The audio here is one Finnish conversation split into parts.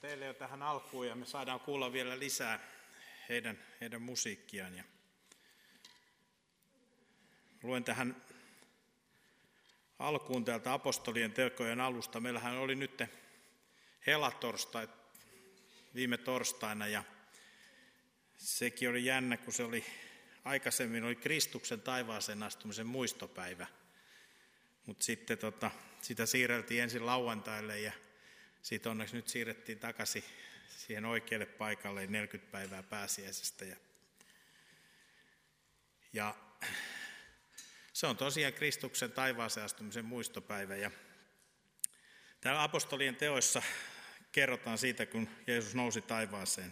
teille jo tähän alkuun ja me saadaan kuulla vielä lisää heidän musiikkiaan. Ja luen tähän alkuun täältä apostolien tekojen alusta. Meillähän oli nyt helatorstai viime torstaina ja sekin oli jännä, kun se oli aikaisemmin oli Kristuksen taivaaseen astumisen muistopäivä. Mutta sitten sitä siirreltiin ensin lauantaille ja sitten onneksi nyt siirrettiin takaisin siihen oikealle paikalle 40 päivää pääsiäisestä. Ja se on tosiaan Kristuksen taivaaseen astumisen muistopäivä. Ja täällä apostolien teoissa kerrotaan siitä, kun Jeesus nousi taivaaseen.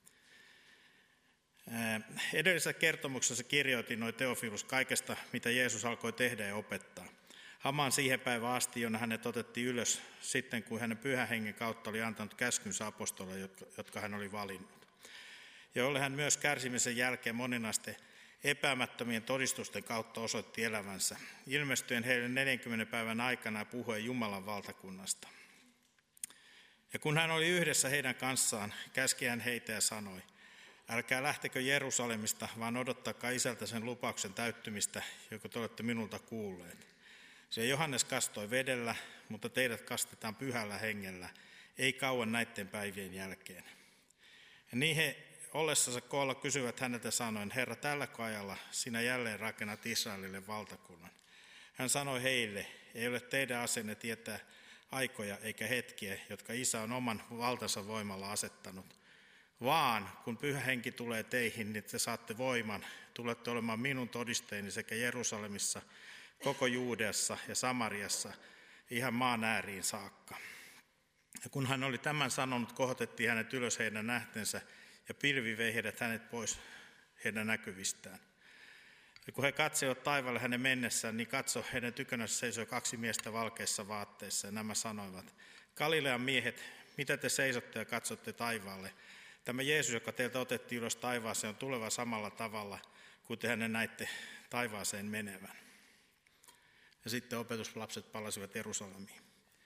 Edellisessä kertomuksessa kirjoitin noin Teofilus kaikesta, mitä Jeesus alkoi tehdä ja opettaa. Hamaan siihen päivään asti, jona hänet otettiin ylös sitten, kun hänen pyhän hengen kautta oli antanut käskynsä apostoleille, jotka hän oli valinnut. Ja jolle hän myös kärsimisen jälkeen moninaisten epäämättömien todistusten kautta osoitti elämänsä, ilmestyen heille 40 päivän aikana ja puhuen Jumalan valtakunnasta. Ja kun hän oli yhdessä heidän kanssaan, käski hän heitä ja sanoi, älkää lähtekö Jerusalemista, vaan odottakaa Isältä sen lupauksen täyttymistä, joka te olette minulta kuulleet. Se Johannes kastoi vedellä, mutta teidät kastetaan pyhällä hengellä, ei kauan näiden päivien jälkeen. Ja niin he ollessansa koolla kysyvät häneltä sanoen, Herra, tälläkö ajalla sinä jälleen rakennat Israelille valtakunnan? Hän sanoi heille, ei ole teidän asenne tietää aikoja eikä hetkiä, jotka Isä on oman valtansa voimalla asettanut. Vaan kun Pyhä Henki tulee teihin, niin te saatte voiman, tulette olemaan minun todisteeni sekä Jerusalemissa, koko Juudeassa ja Samariassa, ihan maan ääriin saakka. Ja kun hän oli tämän sanonut, kohotettiin hänet ylös heidän nähtensä, ja pilvi vei hänet pois heidän näkyvistään. Ja kun he katsoivat taivaalle hänen mennessään, niin katso, heidän tykönänsä seisoi 2 miestä valkeissa vaatteissa, ja nämä sanoivat, Galilean miehet, mitä te seisotte ja katsotte taivaalle? Tämä Jeesus, joka teiltä otettiin ylös taivaaseen, on tuleva samalla tavalla, kuin te hänen näitte taivaaseen menevän. Ja sitten opetuslapset palasivat Jerusalemiin.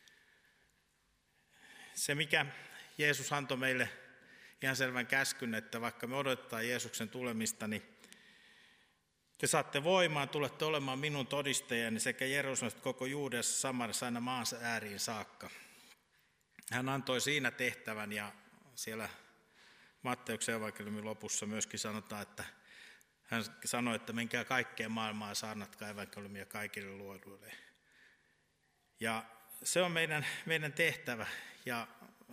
Se, mikä Jeesus antoi meille ihan selvän käskyn, että vaikka me odotetaan Jeesuksen tulemista, niin te saatte voimaan, tulette olemaan minun todistajani sekä Jerusalemista koko Juudeassa, Samariassa aina maansa ääriin saakka. Hän antoi siinä tehtävän ja siellä Matteuksen evankeliumin lopussa myöskin sanotaan, että hän sanoi, että menkää kaikkeen maailmaan ja saarnatkaa evankeliumia kaikille luoduille. Ja se on meidän tehtävä. Ja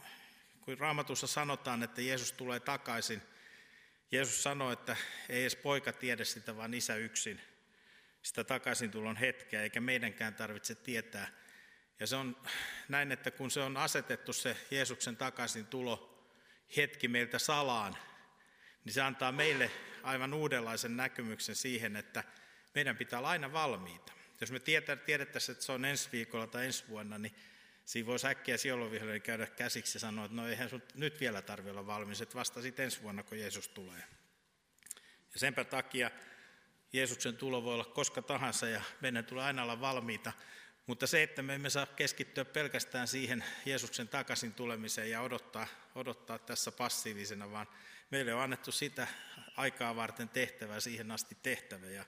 kun Raamatussa sanotaan, että Jeesus tulee takaisin, Jeesus sanoi, että ei edes poika tiedä sitä, vaan Isä yksin. Sitä takaisintulon hetkeä, eikä meidänkään tarvitse tietää. Ja se on näin, että kun se on asetettu se Jeesuksen takaisintulo hetki meiltä salaan, niin se antaa meille aivan uudenlaisen näkemyksen siihen, että meidän pitää olla aina valmiita. Jos me tiedettäisiin, että se on ensi viikolla tai ensi vuonna, niin siinä voisi äkkiä sielunvihdoin käydä käsiksi ja sanoa, että no eihän sun nyt vielä tarvitse olla valmis, että vasta sitten ensi vuonna, kun Jeesus tulee. Ja senpä takia Jeesuksen tulo voi olla koska tahansa ja meidän tulee aina olla valmiita. Mutta se, että me emme saa keskittyä pelkästään siihen Jeesuksen takaisin tulemiseen ja odottaa tässä passiivisena, vaan meille on annettu sitä aikaa varten tehtävää, siihen asti tehtävä. Ja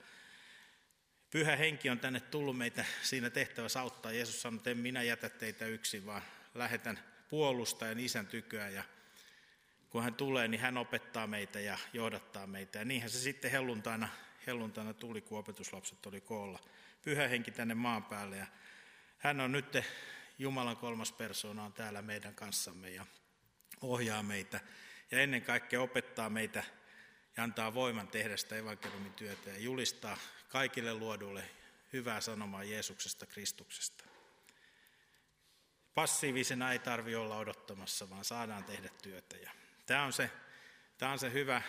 Pyhä Henki on tänne tullut meitä siinä tehtävässä auttaa. Jeesus sanoi, että en minä jätä teitä yksin, vaan lähetän puolustajan Isän tyköä. Ja kun hän tulee, niin hän opettaa meitä ja johdattaa meitä. Ja niinhän se sitten helluntaina tuli, kun opetuslapset oli koolla. Pyhä Henki tänne maan päälle ja hän on nyt Jumalan 3. persoona on täällä meidän kanssamme ja ohjaa meitä ja ennen kaikkea opettaa meitä ja antaa voiman tehdä sitä evankeliumin työtä ja julistaa kaikille luoduille hyvää sanomaa Jeesuksesta Kristuksesta. Passiivisena ei tarvitse olla odottamassa, vaan saadaan tehdä työtä. Ja tämä on se hyvä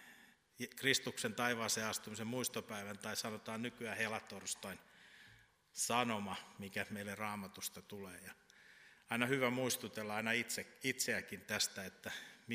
Kristuksen taivaaseen astumisen muistopäivän, tai sanotaan nykyään helatorstain sanoma, mikä meille Raamatusta tulee. Ja aina hyvä muistutella aina itseäkin tästä, että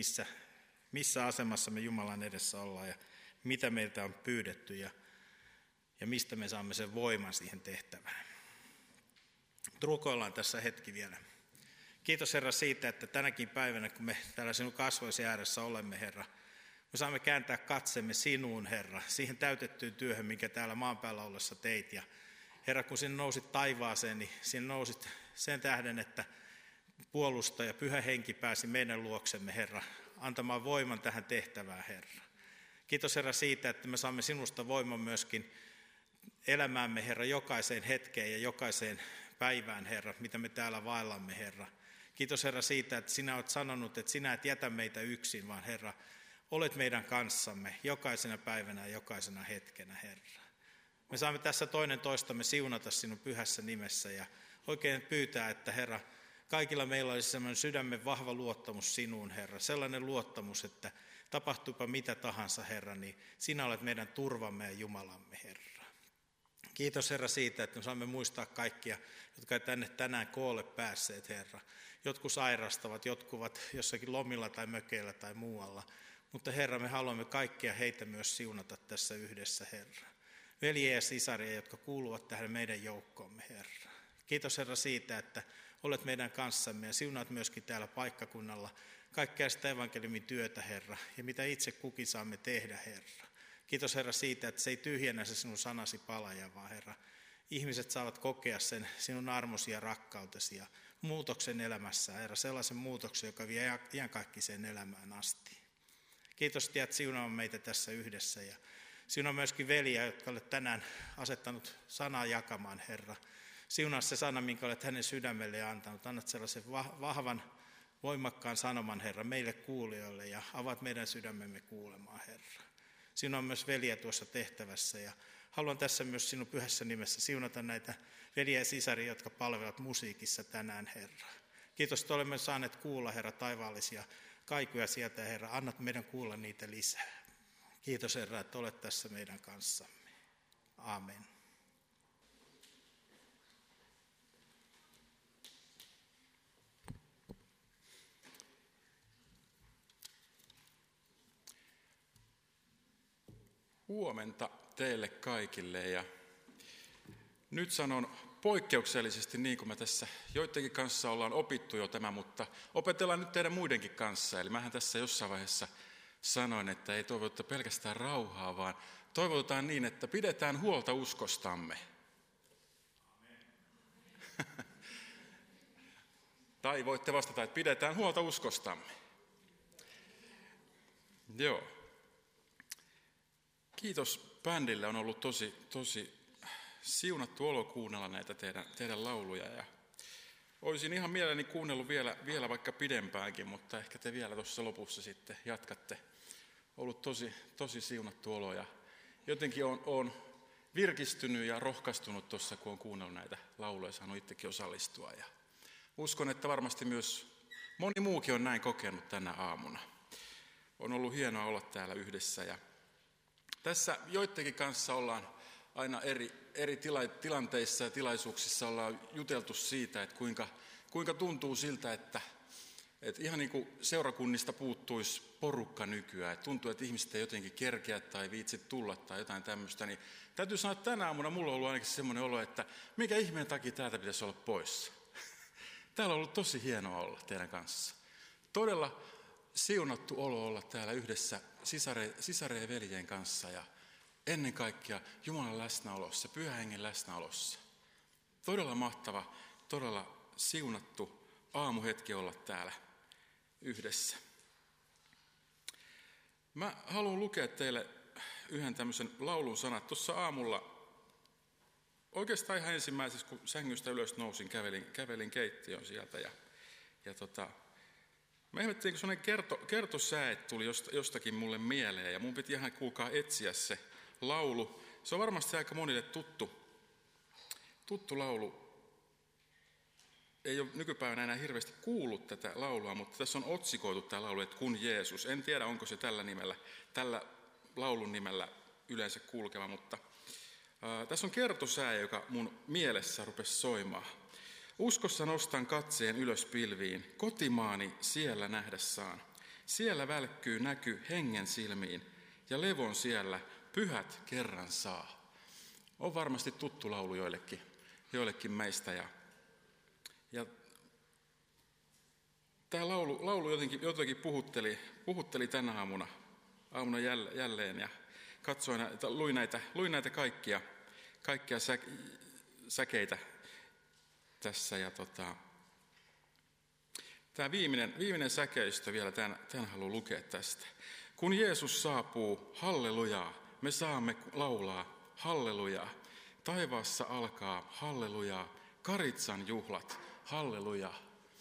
missä asemassa me Jumalan edessä ollaan ja mitä meiltä on pyydetty ja mistä me saamme sen voiman siihen tehtävään. Rukoillaan tässä hetki vielä. Kiitos Herra siitä, että tänäkin päivänä, kun me täällä sinun kasvoisi ääressä olemme, Herra, me saamme kääntää katsemme sinuun, Herra, siihen täytettyyn työhön, minkä täällä maan päällä ollessa teit. Ja Herra, kun sinä nousit taivaaseen, niin sinä nousit sen tähden, että puolustaja, Pyhä Henki pääsi meidän luoksemme, Herra, antamaan voiman tähän tehtävään, Herra. Kiitos Herra siitä, että me saamme sinusta voiman myöskin elämäämme, Herra, jokaiseen hetkeen ja jokaiseen päivään, Herra, mitä me täällä vaellamme, Herra. Kiitos Herra siitä, että sinä olet sanonut, että sinä et jätä meitä yksin, vaan Herra, olet meidän kanssamme jokaisena päivänä ja jokaisena hetkenä, Herra. Me saamme tässä toinen toistamme siunata sinun pyhässä nimessä ja oikein pyytää, että Herra, kaikilla meillä olisi sellainen sydämen vahva luottamus sinuun, Herra. Sellainen luottamus, että tapahtuipa mitä tahansa, Herra, niin sinä olet meidän turvamme ja Jumalamme, Herra. Kiitos Herra siitä, että me saamme muistaa kaikkia, jotka tänne tänään koolle päässeet, Herra. Jotkut sairastavat, jotkut ovat jossakin lomilla tai mökeillä tai muualla. Mutta Herra, me haluamme kaikkia heitä myös siunata tässä yhdessä, Herra. Veljiä ja sisaria, jotka kuuluvat tähän meidän joukkoomme, Herra. Kiitos Herra siitä, että olet meidän kanssamme ja siunaat myöskin täällä paikkakunnalla kaikkea sitä evankeliumin työtä, Herra, ja mitä itse kukin saamme tehdä, Herra. Kiitos Herra siitä, että se ei tyhjennä se sinun sanasi palaja, vaan Herra, ihmiset saavat kokea sen sinun armosi ja rakkautesi ja muutoksen elämässä, Herra, sellaisen muutoksen, joka vie iankaikkiseen elämään asti. Kiitos, että jäät siunaamaan meitä tässä yhdessä ja siunaa myöskin veliä, jotka olet tänään asettanut sanaa jakamaan, Herra. Siunaa se sana, minkä olet hänen sydämelle antanut. Annat sellaisen vahvan, voimakkaan sanoman, Herra, meille kuulijoille ja avaat meidän sydämemme kuulemaan, Herra. Siunaa myös veliä tuossa tehtävässä ja haluan tässä myös sinun pyhässä nimessä siunata näitä veliä ja sisaria, jotka palvelevat musiikissa tänään, Herra. Kiitos, että olemme saaneet kuulla, Herra, taivaallisia kaikuja sieltä, Herra. Annat meidän kuulla niitä lisää. Kiitos, Herra, että olet tässä meidän kanssamme. Aamen. Huomenta teille kaikille ja nyt sanon poikkeuksellisesti niin kuin me tässä joidenkin kanssa ollaan opittu jo tämä, mutta opetellaan nyt teidän muidenkin kanssa. Eli mähän tässä jossain vaiheessa sanoin, että ei toivota pelkästään rauhaa, vaan toivotetaan niin, että pidetään huolta uskostamme. Tai voitte vastata, että pidetään huolta uskostamme. Joo. Kiitos bändille, on ollut tosi siunattu olo kuunnella näitä teidän lauluja. Ja olisin ihan mielelläni kuunnellut vielä vaikka pidempäänkin, mutta ehkä te vielä tuossa lopussa sitten jatkatte. Ollut tosi siunattu olo ja jotenkin on virkistynyt ja rohkaistunut tuossa, kun on kuunnellut näitä lauluja, saanut itsekin osallistua. Ja uskon, että varmasti myös moni muukin on näin kokenut tänä aamuna. On ollut hienoa olla täällä yhdessä ja tässä joidenkin kanssa ollaan aina eri tilanteissa ja tilaisuuksissa ollaan juteltu siitä, että kuinka tuntuu siltä, että ihan niin kuin seurakunnista puuttuisi porukka nykyään. Että tuntuu, että ihmiset ei jotenkin kerkeä tai viitsi tulla tai jotain tämmöistä. Niin täytyy sanoa, että tänä aamuna mulla on ollut ainakin semmoinen olo, että mikä ihmeen takia täältä pitäisi olla poissa. Täällä on ollut tosi hienoa olla teidän kanssa. Todella siunattu olo olla täällä yhdessä sisareen ja veljen kanssa ja ennen kaikkea Jumalan läsnäolossa, Pyhän Hengen läsnäolossa. Todella mahtava, todella siunattu aamuhetki olla täällä yhdessä. Mä haluan lukea teille yhden tämmöisen laulun sanat. Tuossa aamulla, oikeastaan ihan ensimmäisessä, kun sängystä ylös nousin, kävelin keittiön sieltä ja mä ihmettelin, kun sellainen kertosäe tuli jostakin mulle mieleen ja mun piti ihan kuulkaa etsiä se laulu. Se on varmasti aika monille tuttu laulu. Ei ole nykypäivänä enää hirveästi kuullut tätä laulua, mutta tässä on otsikoitu tämä laulu, että Kun Jeesus. En tiedä, onko se tällä laulun nimellä yleensä kulkeva, mutta tässä on kertosäe, joka mun mielessä rupesi soimaan. Uskossa nostan katseen ylös pilviin, kotimaani siellä nähdä saan. Siellä välkkyy näky hengen silmiin, ja levon siellä pyhät kerran saa. On varmasti tuttu laulu joillekin meistä. Ja Tämä laulu jotenkin puhutteli tänä aamuna jälleen ja katsoin, luin näitä kaikkia säkeitä tässä. Ja tämä viimeinen säkeistö vielä, tämän haluan lukea tästä. Kun Jeesus saapuu, hallelujaa, me saamme laulaa, hallelujaa. Taivaassa alkaa, hallelujaa, Karitsan juhlat, hallelujaa.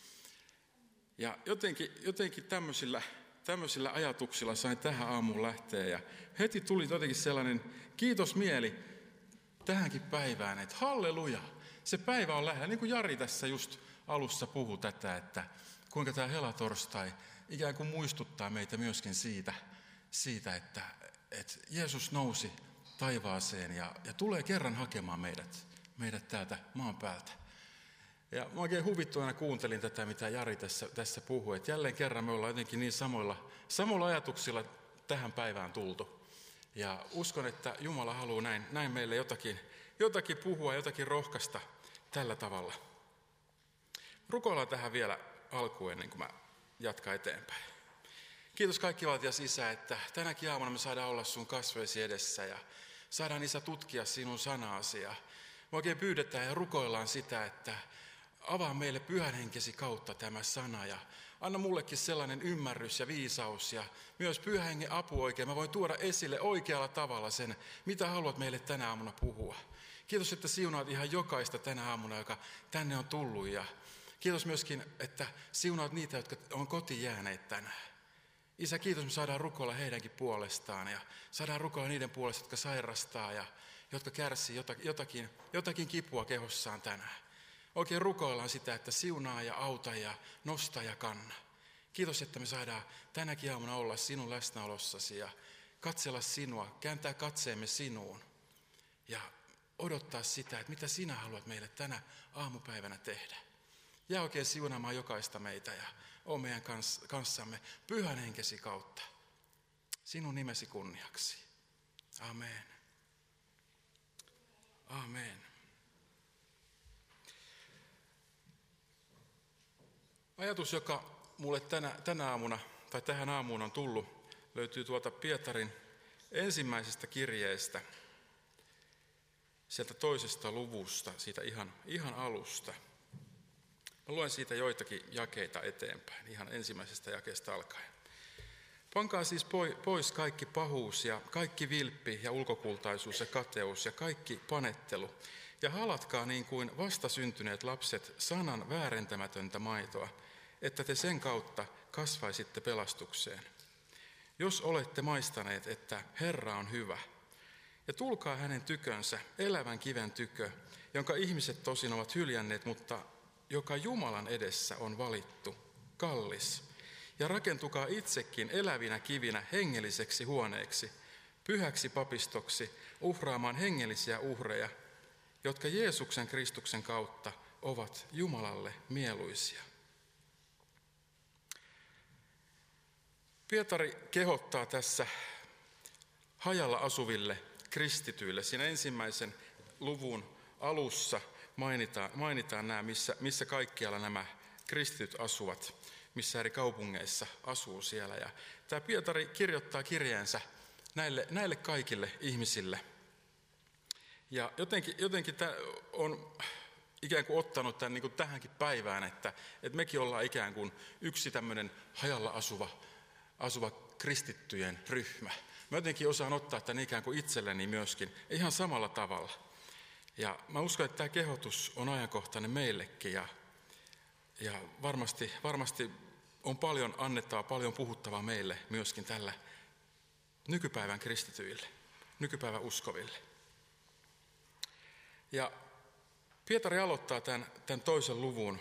Ja jotenkin tämmöisillä ajatuksilla sain tähän aamuun lähteä. Ja heti tuli jotenkin sellainen kiitosmieli tähänkin päivään, että halleluja, se päivä on lähellä. Niin kuin Jari tässä just alussa puhui tätä, että kuinka tämä helatorstai ikään kuin muistuttaa meitä myöskin siitä että Jeesus nousi taivaaseen ja tulee kerran hakemaan meidät täältä maan päältä. Ja mä oikein huvittuneena kuuntelin tätä, mitä Jari tässä puhui, että jälleen kerran me ollaan jotenkin niin samoilla ajatuksilla tähän päivään tultu. Ja uskon, että Jumala haluaa näin meille jotakin puhua, jotakin rohkaista tällä tavalla. Rukoillaan tähän vielä alkuun ennen kuin mä jatkan eteenpäin. Kiitos kaikkivaltias Isä, että tänäkin aamuna me saadaan olla sun kasvoisi edessä ja saadaan Isä tutkia sinun sanaasi. Ja me oikein pyydetään ja rukoillaan sitä, että avaa meille Pyhän Henkesi kautta tämä sana ja anna mullekin sellainen ymmärrys ja viisaus ja myös Pyhän Hengen apu oikein. Mä voin tuoda esille oikealla tavalla sen, mitä haluat meille tänä aamuna puhua. Kiitos, että siunaat ihan jokaista tänä aamuna, joka tänne on tullut. Ja kiitos myöskin, että siunaat niitä, jotka on kotiin jääneet tänään. Isä, kiitos, me saadaan rukoilla heidänkin puolestaan ja saadaan rukoilla niiden puolesta, jotka sairastaa ja jotka kärsii jotakin kipua kehossaan tänään. Oikein rukoillaan sitä, että siunaa ja auta ja nosta ja kanna. Kiitos, että me saadaan tänäkin aamuna olla sinun läsnäolossasi ja katsella sinua, kääntää katseemme sinuun ja odottaa sitä, että mitä sinä haluat meille tänä aamupäivänä tehdä. Jää oikein siunaamaan jokaista meitä ja ole meidän kanssamme Pyhän Henkesi kautta. Sinun nimesi kunniaksi. Amen. Amen. Ajatus, joka mulle tänä aamuna tai tähän aamuun on tullut, löytyy tuolta Pietarin ensimmäisestä kirjeestä, sieltä 2. luvusta, siitä ihan alusta. Mä luen siitä joitakin jakeita eteenpäin, ihan ensimmäisestä jakeesta alkaen. Pankaa siis pois kaikki pahuus ja kaikki vilppi ja ulkokultaisuus ja kateus ja kaikki panettelu. Ja halatkaa niin kuin vastasyntyneet lapset sanan väärentämätöntä maitoa, että te sen kautta kasvaisitte pelastukseen. Jos olette maistaneet, että Herra on hyvä, ja tulkaa hänen tykönsä, elävän kiven tykö, jonka ihmiset tosin ovat hyljänneet, mutta joka Jumalan edessä on valittu, kallis. Ja rakentukaa itsekin elävinä kivinä hengelliseksi huoneeksi, pyhäksi papistoksi, uhraamaan hengellisiä uhreja, jotka Jeesuksen Kristuksen kautta ovat Jumalalle mieluisia. Pietari kehottaa tässä hajalla asuville kristityille. Siinä ensimmäisen luvun alussa mainitaan nämä, missä kaikkialla nämä kristityt asuvat, missä eri kaupungeissa asuu siellä. Ja tämä Pietari kirjoittaa kirjeensä näille kaikille ihmisille. Ja jotenkin tämä on ikään kuin ottanut tämän niin kuin tähänkin päivään, että mekin ollaan ikään kuin yksi tämmöinen hajalla asuva kristittyjen ryhmä. Mä jotenkin osaan ottaa tämän ikään kuin itselleni myöskin ihan samalla tavalla. Ja mä uskon, että tämä kehotus on ajankohtainen meillekin ja varmasti on paljon annettavaa, paljon puhuttavaa meille myöskin tällä nykypäivän kristityille, nykypäivän uskoville. Ja Pietari aloittaa tämän 2. luvun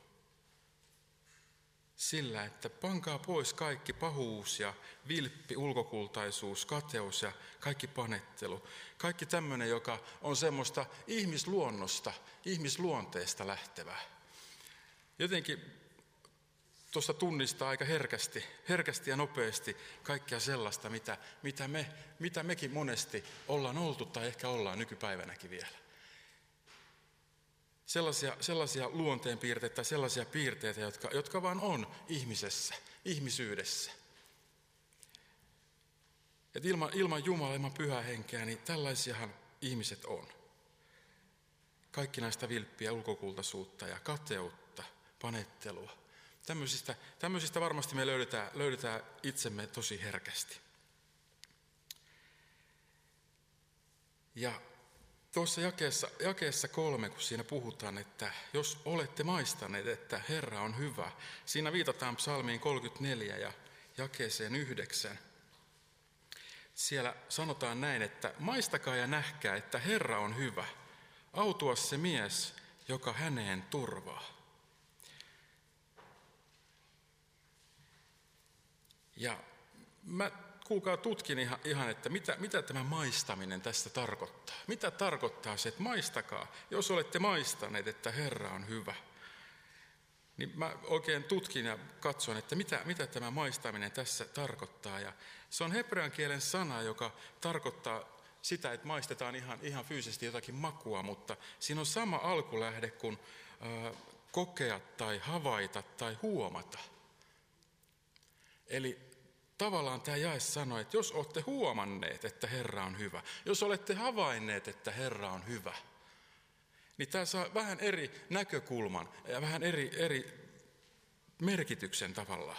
sillä, että pankaa pois kaikki pahuus ja vilppi, ulkokultaisuus, kateus ja kaikki panettelu. Kaikki tämmöinen, joka on semmoista ihmisluonteesta lähtevää. Jotenkin tuosta tunnistaa aika herkästi ja nopeasti kaikkea sellaista, mitä mekin monesti ollaan oltu tai ehkä ollaan nykypäivänäkin vielä. sellaisia luonteenpiirteitä, sellaisia piirteitä, jotka vaan on ihmisessä, ihmisyydessä. Et ilman Jumalaa, ilman Pyhää Henkeä, niin tällaisiahan ihmiset on. Kaikki näistä vilppiä, ulkokultaisuutta ja kateutta, panettelua. Tämmöisistä varmasti me löydetään itsemme tosi herkästi. Ja tuossa jakeessa 3, kun siinä puhutaan, että jos olette maistaneet, että Herra on hyvä, siinä viitataan psalmiin 34 ja jakeeseen 9. Siellä sanotaan näin, että maistakaa ja nähkää, että Herra on hyvä. Autuas se mies, joka häneen turvaa. Ja mä kuulkaa tutkin ihan, että mitä tämä maistaminen tässä tarkoittaa. Mitä tarkoittaa se, että maistakaa, jos olette maistaneet, että Herra on hyvä. Niin mä oikein tutkin ja katson, että mitä tämä maistaminen tässä tarkoittaa. Ja se on hebrean kielen sana, joka tarkoittaa sitä, että maistetaan ihan fyysisesti jotakin makua, mutta siinä on sama alkulähde kuin kokea tai havaita tai huomata. Eli tavallaan tämä jae sanoo, että jos olette huomanneet, että Herra on hyvä, jos olette havainneet, että Herra on hyvä, niin tämä saa vähän eri näkökulman ja vähän eri merkityksen tavallaan.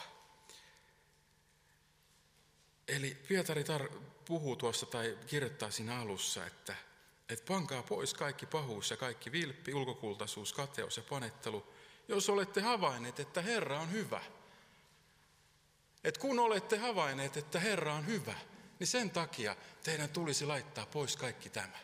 Eli Pietari puhuu tuossa tai kirjoittaa siinä alussa, että pankaa pois kaikki pahuus ja kaikki vilppi, ulkokultaisuus, kateus ja panettelu, jos olette havainneet, että Herra on hyvä. Että kun olette havainneet, että Herra on hyvä, niin sen takia teidän tulisi laittaa pois kaikki tämä.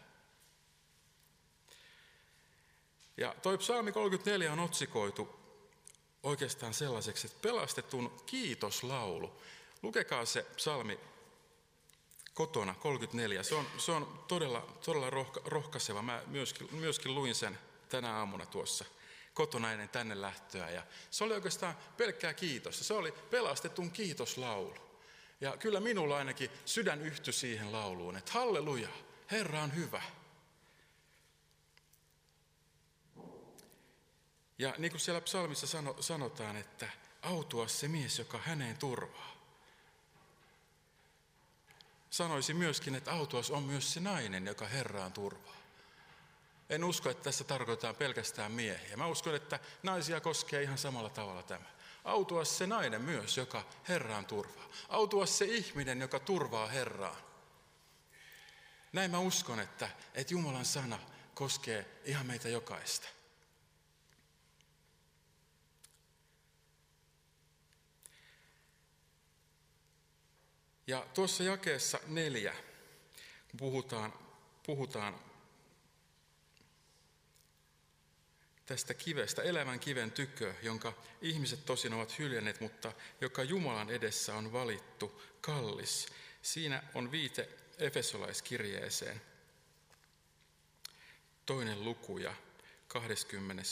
Ja toi psalmi 34 on otsikoitu oikeastaan sellaiseksi, että pelastetun kiitoslaulu. Lukekaa se psalmi kotona 34. Se on todella rohkaiseva. Mä myöskin luin sen tänä aamuna tuossa kotona ennen tänne lähtöä. Ja se oli oikeastaan pelkkää kiitosta. Se oli pelastetun kiitoslaulu. Ja kyllä minulla ainakin sydän yhtyi siihen lauluun, että halleluja, Herra on hyvä. Ja niin kuin siellä psalmissa sanotaan, että autuas se mies, joka häneen turvaa. Sanoisin myöskin, että autuas on myös se nainen, joka Herraan turvaa. En usko, että tässä tarkoitetaan pelkästään miehiä. Mä uskon, että naisia koskee ihan samalla tavalla tämä. Autuas se nainen myös, joka Herraan turvaa. Autuas se ihminen, joka turvaa Herraan. Näin mä uskon, että Jumalan sana koskee ihan meitä jokaista. Ja tuossa jakeessa 4, kun puhutaan tästä kivestä, elämän kiven tykö, jonka ihmiset tosin ovat hyljänneet, mutta joka Jumalan edessä on valittu, kallis. Siinä on viite Efesolaiskirjeeseen, 2. luku ja 20.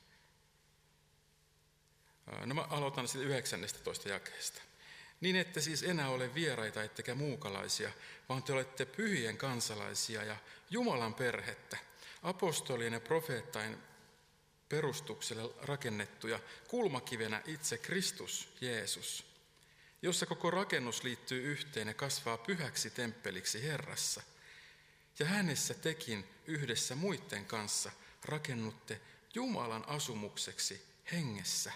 No mä aloitan sitten 19. jakeesta. Niin ette siis enää ole vieraita ettekä muukalaisia, vaan te olette pyhien kansalaisia ja Jumalan perhettä, apostolien ja profeettain perustukselle rakennettuja, kulmakivenä itse Kristus Jeesus, jossa koko rakennus liittyy yhteen ja kasvaa pyhäksi temppeliksi Herrassa. Ja hänessä tekin yhdessä muiden kanssa rakennutte Jumalan asumukseksi hengessä.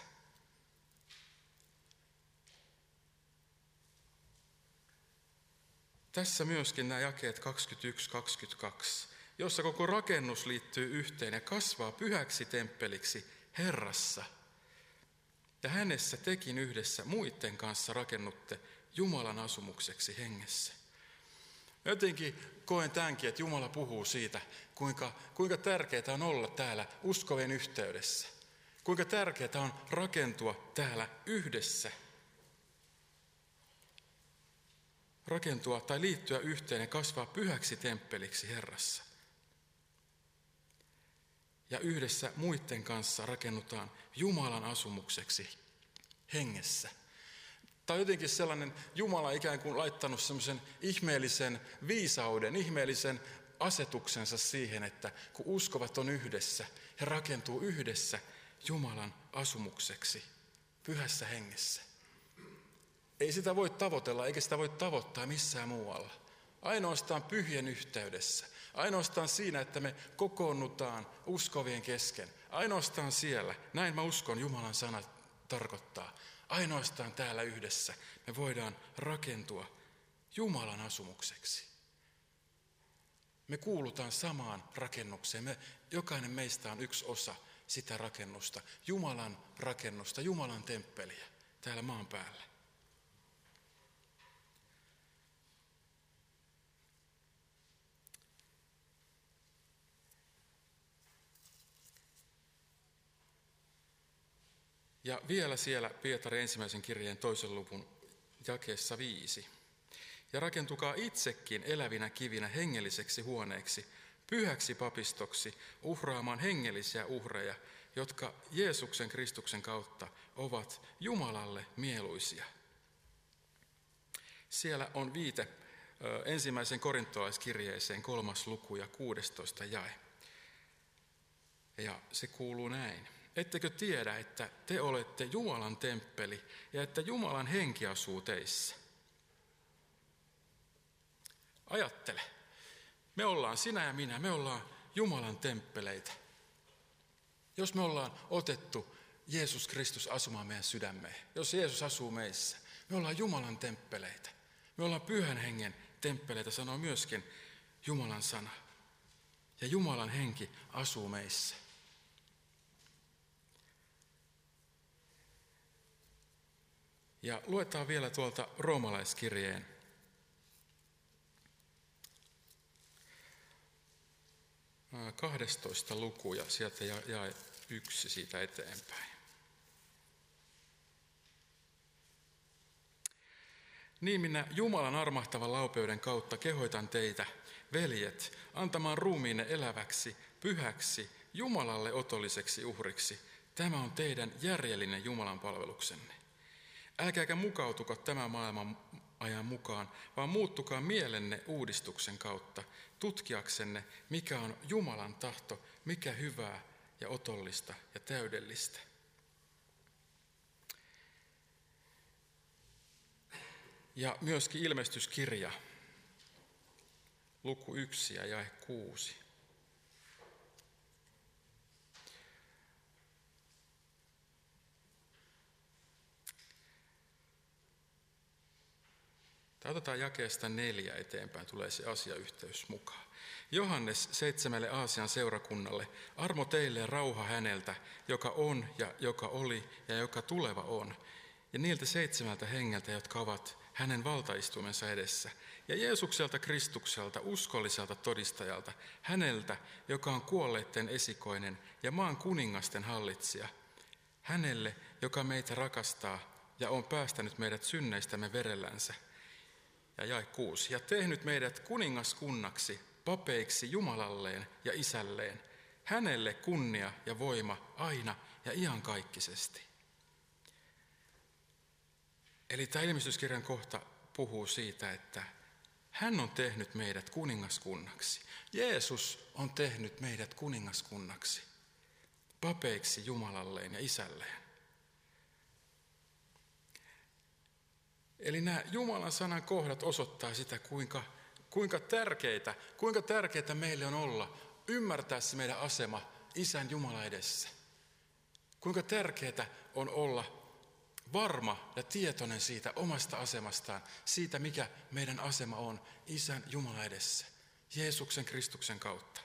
Tässä myöskin nämä jakeet 21-22, jossa koko rakennus liittyy yhteen ja kasvaa pyhäksi temppeliksi Herrassa. Ja hänessä tekin yhdessä muiden kanssa rakennutte Jumalan asumukseksi hengessä. Jotenkin koen tämänkin, että Jumala puhuu siitä, kuinka tärkeää on olla täällä uskovien yhteydessä. Kuinka tärkeää on rakentua täällä yhdessä. Rakentua tai liittyä yhteen ja kasvaa pyhäksi temppeliksi Herrassa. Ja yhdessä muiden kanssa rakennutaan Jumalan asumukseksi hengessä. Tai jotenkin sellainen Jumala ikään kuin laittanut semmoisen ihmeellisen viisauden, ihmeellisen asetuksensa siihen, että kun uskovat on yhdessä, he rakentuu yhdessä Jumalan asumukseksi, pyhässä hengessä. Ei sitä voi tavoitella, eikä sitä voi tavoittaa missään muualla. Ainoastaan pyhien yhteydessä. Ainoastaan siinä, että me kokoonnutaan uskovien kesken. Ainoastaan siellä, näin mä uskon Jumalan sana tarkoittaa. Ainoastaan täällä yhdessä me voidaan rakentua Jumalan asumukseksi. Me kuulutaan samaan rakennukseen. Jokainen meistä on yksi osa sitä rakennusta, Jumalan temppeliä täällä maan päällä. Ja vielä siellä Pietarin ensimmäisen kirjeen 2. luvun jakeessa 5. Ja rakentukaa itsekin elävinä kivinä hengelliseksi huoneeksi, pyhäksi papistoksi, uhraamaan hengellisiä uhreja, jotka Jeesuksen Kristuksen kautta ovat Jumalalle mieluisia. Siellä on viite ensimmäisen korintolaiskirjeeseen 3. luku ja 16. jae. Ja se kuuluu näin. Ettekö tiedä, että te olette Jumalan temppeli ja että Jumalan henki asuu teissä? Ajattele. Me ollaan sinä ja minä, me ollaan Jumalan temppeleitä. Jos me ollaan otettu Jeesus Kristus asumaan meidän sydämeen, jos Jeesus asuu meissä, me ollaan Jumalan temppeleitä. Me ollaan Pyhän Hengen temppeleitä, sanoo myöskin Jumalan sana. Ja Jumalan henki asuu meissä. Ja luetaan vielä tuolta roomalaiskirjeen 12. luku ja sieltä jae 1 siitä eteenpäin. Niin minä Jumalan armahtavan laupeuden kautta kehoitan teitä, veljet, antamaan ruumiinne eläväksi, pyhäksi, Jumalalle otolliseksi uhriksi. Tämä on teidän järjellinen Jumalan palveluksenne. Älkääkä mukautuko tämän maailman ajan mukaan, vaan muuttukaa mielenne uudistuksen kautta, tutkiaksenne, mikä on Jumalan tahto, mikä hyvää ja otollista ja täydellistä. Ja myöskin ilmestyskirja, luku 1 ja jae 6. Otetaan jakeesta 4 eteenpäin, tulee se asiayhteys mukaan. Johannes 7 Aasian seurakunnalle, armo teille ja rauha häneltä, joka on ja joka oli ja joka tuleva on, ja niiltä 7 hengeltä, jotka ovat hänen valtaistuimensa edessä, ja Jeesukselta Kristukselta, uskolliselta todistajalta, häneltä, joka on kuolleiden esikoinen ja maan kuningasten hallitsija, hänelle, joka meitä rakastaa ja on päästänyt meidät synneistämme verellänsä, ja jae 6. Ja tehnyt meidät kuningaskunnaksi, papeiksi Jumalalleen ja Isälleen. Hänelle kunnia ja voima aina ja iankaikkisesti. Eli tämä ilmestyskirjan kohta puhuu siitä, että hän on tehnyt meidät kuningaskunnaksi. Jeesus on tehnyt meidät kuningaskunnaksi, papeiksi Jumalalleen ja Isälleen. Eli nämä Jumalan sanan kohdat osoittaa sitä, kuinka tärkeää meille on olla, ymmärtää se meidän asema Isän Jumala edessä. Kuinka tärkeää on olla varma ja tietoinen siitä omasta asemastaan, siitä mikä meidän asema on Isän Jumala edessä, Jeesuksen Kristuksen kautta.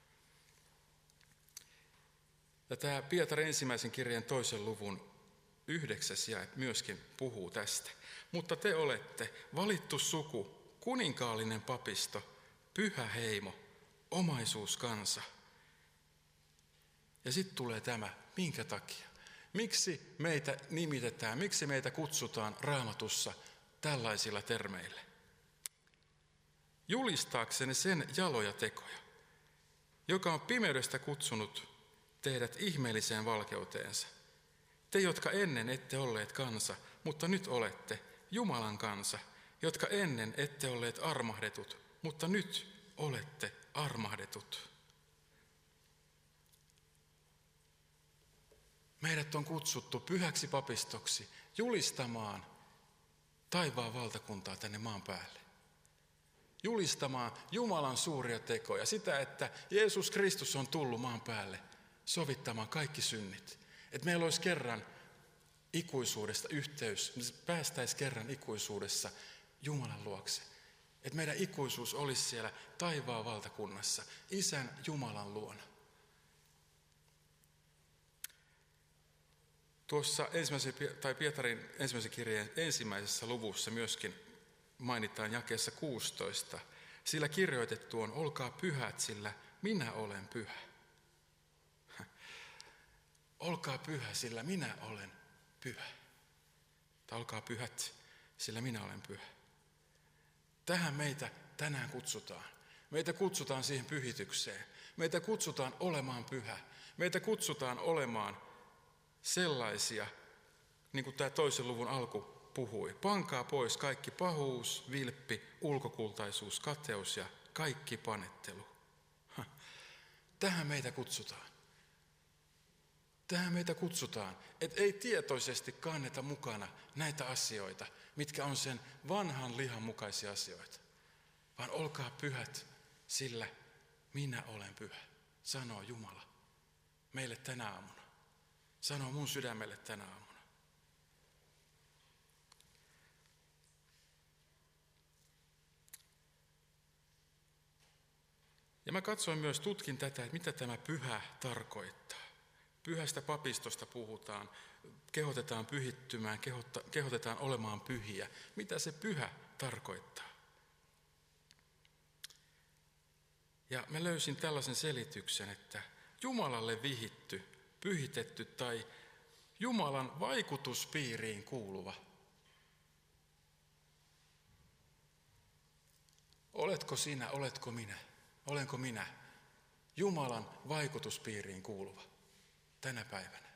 Ja tämä Pietarin ensimmäisen kirjeen 2. luvun 9. jae myöskin puhuu tästä. Mutta te olette valittu suku, kuninkaallinen papisto, pyhä heimo, omaisuuskansa. Ja sitten tulee tämä, minkä takia? Miksi meitä nimitetään, miksi meitä kutsutaan Raamatussa tällaisilla termeillä? Julistaakseni sen jaloja tekoja, joka on pimeydestä kutsunut teidät ihmeelliseen valkeuteensa. Te, jotka ennen ette olleet kansa, mutta nyt olette Jumalan kansa, jotka ennen ette olleet armahdetut, mutta nyt olette armahdetut. Meidät on kutsuttu pyhäksi papistoksi julistamaan taivaan valtakuntaa tänne maan päälle. Julistamaan Jumalan suuria tekoja, sitä, että Jeesus Kristus on tullut maan päälle sovittamaan kaikki synnit. Että meillä olisi kerran ikuisuudesta yhteys, me päästäisiin kerran ikuisuudessa Jumalan luokse. Että meidän ikuisuus olisi siellä taivaan valtakunnassa, Isän Jumalan luona. Tuossa Pietarin ensimmäisen kirjeen ensimmäisessä luvussa myöskin mainitaan jakeessa 16. Sillä kirjoitettu on, olkaa pyhät, sillä minä olen pyhä. Olkaa pyhä, sillä minä olen pyhä. Tai olkaa pyhät, sillä minä olen pyhä. Tähän meitä tänään kutsutaan. Meitä kutsutaan siihen pyhitykseen. Meitä kutsutaan olemaan pyhä. Meitä kutsutaan olemaan sellaisia, niin kuin tämä toisen luvun alku puhui. Pankaa pois kaikki pahuus, vilppi, ulkokultaisuus, kateus ja kaikki panettelu. Tähän meitä kutsutaan. Tähän meitä kutsutaan, että ei tietoisesti kanneta mukana näitä asioita, mitkä on sen vanhan lihan mukaisia asioita. Vaan olkaa pyhät, sillä minä olen pyhä, sanoo Jumala meille tänä aamuna. Sanoo mun sydämelle tänä aamuna. Ja mä tutkin tätä, että mitä tämä pyhä tarkoittaa. Pyhästä papistosta puhutaan, kehotetaan pyhittymään, kehotetaan olemaan pyhiä. Mitä se pyhä tarkoittaa? Ja mä löysin tällaisen selityksen, että Jumalalle vihitty, pyhitetty tai Jumalan vaikutuspiiriin kuuluva. Oletko sinä, oletko minä, olenko minä Jumalan vaikutuspiiriin kuuluva tänä päivänä?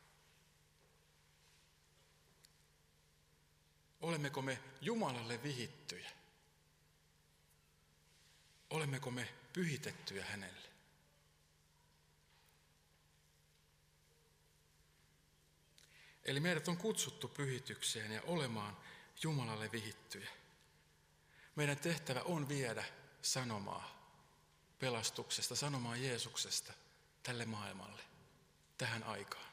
Olemmeko me Jumalalle vihittyjä? Olemmeko me pyhitettyjä hänelle? Eli meidät on kutsuttu pyhitykseen ja olemaan Jumalalle vihittyjä. Meidän tehtävä on viedä sanomaa pelastuksesta, sanomaa Jeesuksesta tälle maailmalle, tähän aikaan.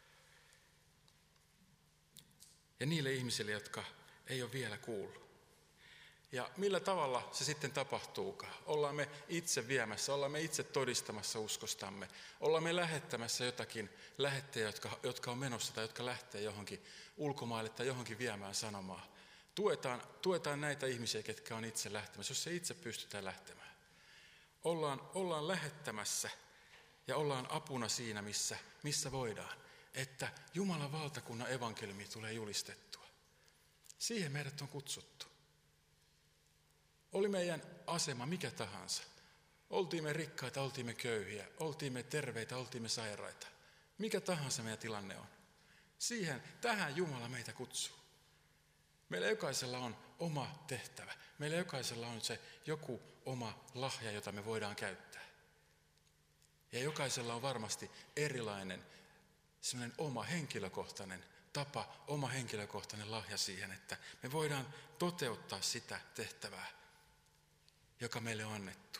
Ja niille ihmisille, jotka ei ole vielä kuullut. Ja millä tavalla se sitten tapahtuukaan? Ollaan me itse viemässä, ollaan me itse todistamassa uskostamme. Ollaan me lähettämässä jotakin lähettejä, jotka on menossa tai jotka lähtee johonkin ulkomaille tai johonkin viemään sanomaa. Tuetaan näitä ihmisiä, ketkä on itse lähtemässä, jos se itse pystytään lähtemään. Ollaan lähettämässä ja ollaan apuna siinä, missä voidaan, että Jumalan valtakunnan evankeliumi tulee julistettua. Siihen meidät on kutsuttu. Oli meidän asema mikä tahansa. Oltiin me rikkaita, oltiin me köyhiä, oltiin me terveitä, oltiin me sairaita. Mikä tahansa meidän tilanne on. Tähän Jumala meitä kutsuu. Meillä jokaisella on oma tehtävä. Meillä jokaisella on se joku oma lahja, jota me voidaan käyttää. Ja jokaisella on varmasti erilainen, sellainen oma henkilökohtainen tapa, oma henkilökohtainen lahja siihen, että me voidaan toteuttaa sitä tehtävää, joka meille on annettu.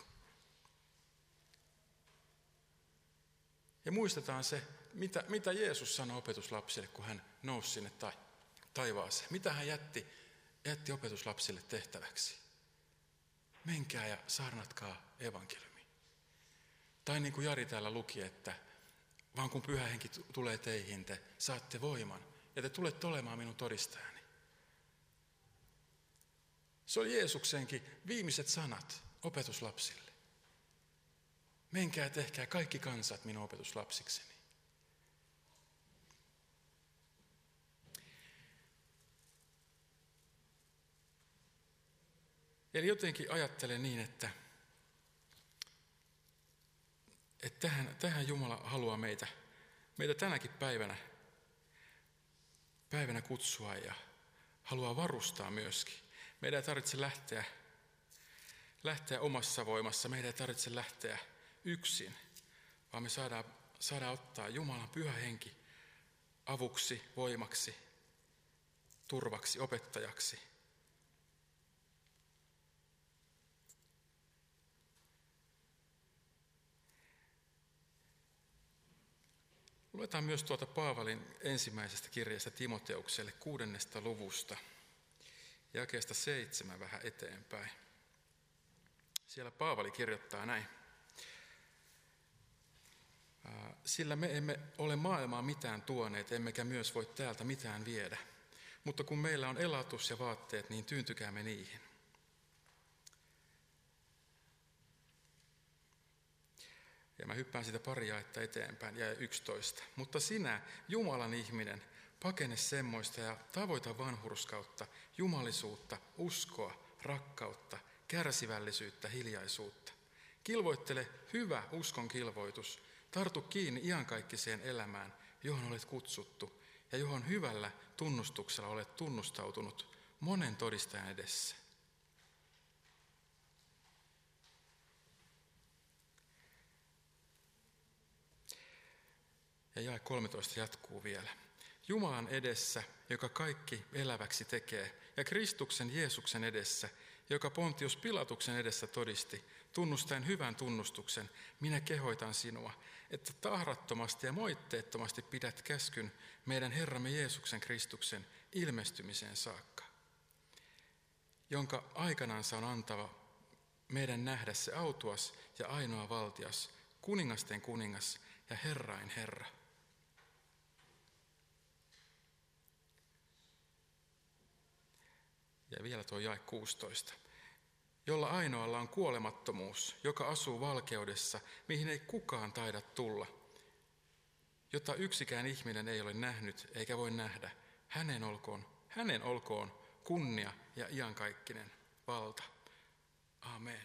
Ja muistetaan se, mitä Jeesus sanoi opetuslapsille, kun hän nousi sinne taivaaseen. Mitä hän jätti opetuslapsille tehtäväksi? Menkää ja saarnatkaa evankeliumi. Tai niin kuin Jari täällä luki, että vaan kun Pyhä Henki tulee teihin, te saatte voiman ja te tulette olemaan minun todistajani. Se oli Jeesuksenkin viimeiset sanat opetuslapsille. Menkää ja tehkää kaikki kansat minun opetuslapsikseni. Eli jotenkin ajattelen niin, että tähän Jumala haluaa meitä tänäkin päivänä kutsua ja haluaa varustaa myöskin. Meidän ei tarvitse lähteä omassa voimassa. Meidän ei tarvitse lähteä yksin, vaan me saadaan ottaa Jumalan Pyhä Henki avuksi, voimaksi, turvaksi, opettajaksi. Luetaan myös tuota Paavalin ensimmäisestä kirjasta Timoteukselle 6. luvusta, jakeesta 7 vähän eteenpäin. Siellä Paavali kirjoittaa näin. Sillä me emme ole maailmaan mitään tuoneet, emmekä myös voi täältä mitään viedä. Mutta kun meillä on elatus ja vaatteet, niin tyyntykäämme niihin. Ja mä hyppään sitä pari jaetta eteenpäin, ja 11. Mutta sinä, Jumalan ihminen, pakene semmoista ja tavoita vanhurskautta, jumalisuutta, uskoa, rakkautta, kärsivällisyyttä, hiljaisuutta. Kilvoittele hyvä uskon kilvoitus, tartu kiinni iankaikkiseen elämään, johon olet kutsuttu, ja johon hyvällä tunnustuksella olet tunnustautunut monen todistajan edessä. Ja jae 13 jatkuu vielä. Jumalan edessä, joka kaikki eläväksi tekee, ja Kristuksen Jeesuksen edessä, joka Pontius Pilatuksen edessä todisti, tunnustaen hyvän tunnustuksen, minä kehoitan sinua, että tahrattomasti ja moitteettomasti pidät käskyn meidän Herramme Jeesuksen Kristuksen ilmestymiseen saakka, jonka aikanansa on antava meidän nähdä se autuas ja ainoa valtias, kuningasten kuningas ja Herrain Herra. Ja vielä tuo jae 16. Jolla ainoalla on kuolemattomuus, joka asuu valkeudessa, mihin ei kukaan taida tulla, jota yksikään ihminen ei ole nähnyt eikä voi nähdä. Hänen olkoon kunnia ja iankaikkinen valta. Amen.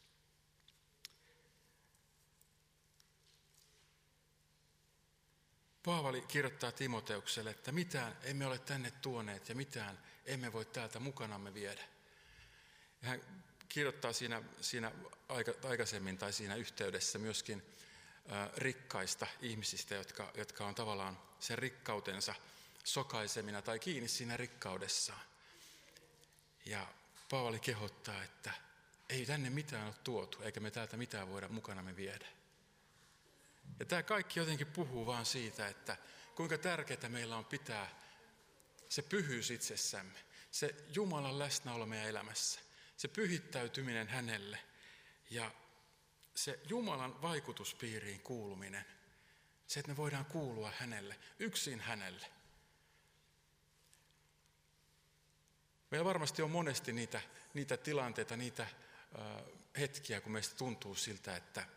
Paavali kirjoittaa Timoteukselle, että mitään emme ole tänne tuoneet ja mitään emme voi täältä mukanamme viedä. Ja hän kirjoittaa siinä aikaisemmin tai siinä yhteydessä myöskin rikkaista ihmisistä, jotka on tavallaan sen rikkautensa sokaisemina tai kiinni siinä rikkaudessaan. Ja Paavali kehottaa, että ei tänne mitään ole tuotu, eikä me täältä mitään voida mukanamme viedä. Ja tämä kaikki jotenkin puhuu vaan siitä, että kuinka tärkeää meillä on pitää se pyhyys itsessämme, se Jumalan läsnäolo meidän elämässä, se pyhittäytyminen hänelle ja se Jumalan vaikutuspiiriin kuuluminen, se, että me voidaan kuulua hänelle, yksin hänelle. Meillä varmasti on monesti niitä tilanteita, niitä hetkiä, kun meistä tuntuu siltä, että